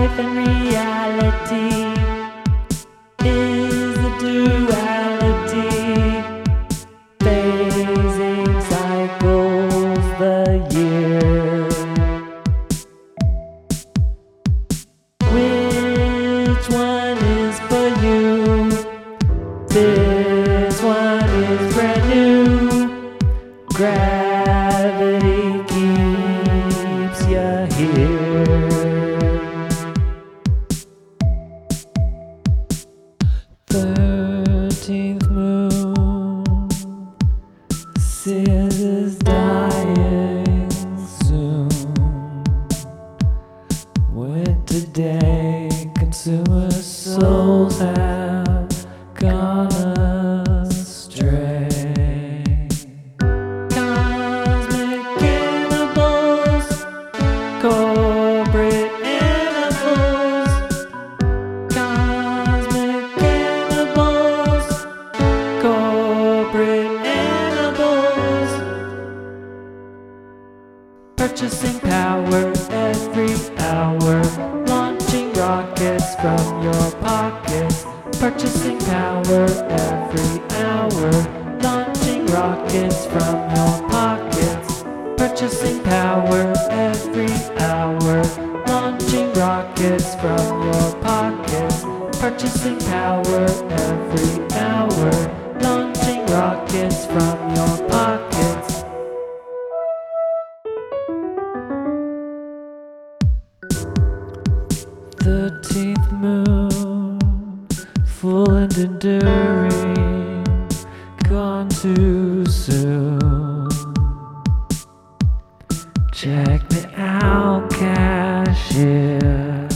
life and reality is the duality, phasing cycles the year. Which one is for you? This one is brand new. Gravity keeps you here. 13th moon, Sis is dying soon. Winter day, consumer souls have gone astray. Cosmic cannibals, corporate animals. Cosmic cannibals, corporate animals. Purchasing power every hour, launching rockets from your pockets. Purchasing power every hour, launching rockets from your pockets. Purchasing power every hour, launching rockets from your pockets. Purchasing power every hour, launching rockets from your pockets. Thirteenth moon, full and enduring, gone too soon. Check me out, cashier.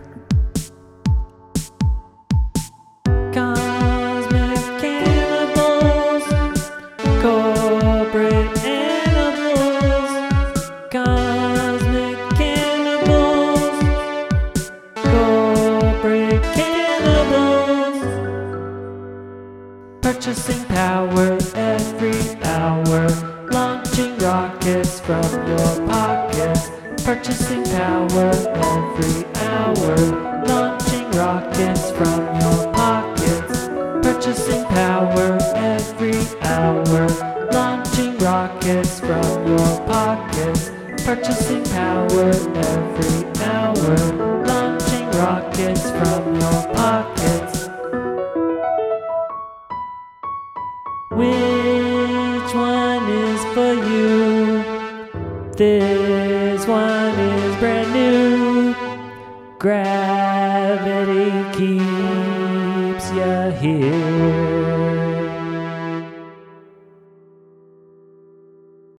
Cosmic cannibals, corporate animals. Cosmic cannibals, corporate cannibals. Purchasing power every hour, launching rockets from your pockets. Purchasing power every hour, launching rockets from your pockets. Purchasing power every hour, launching rockets from your pockets. Purchasing power every hour, launching rockets from your pockets. Which one is for you? This one is brand new. Gravity keeps you here.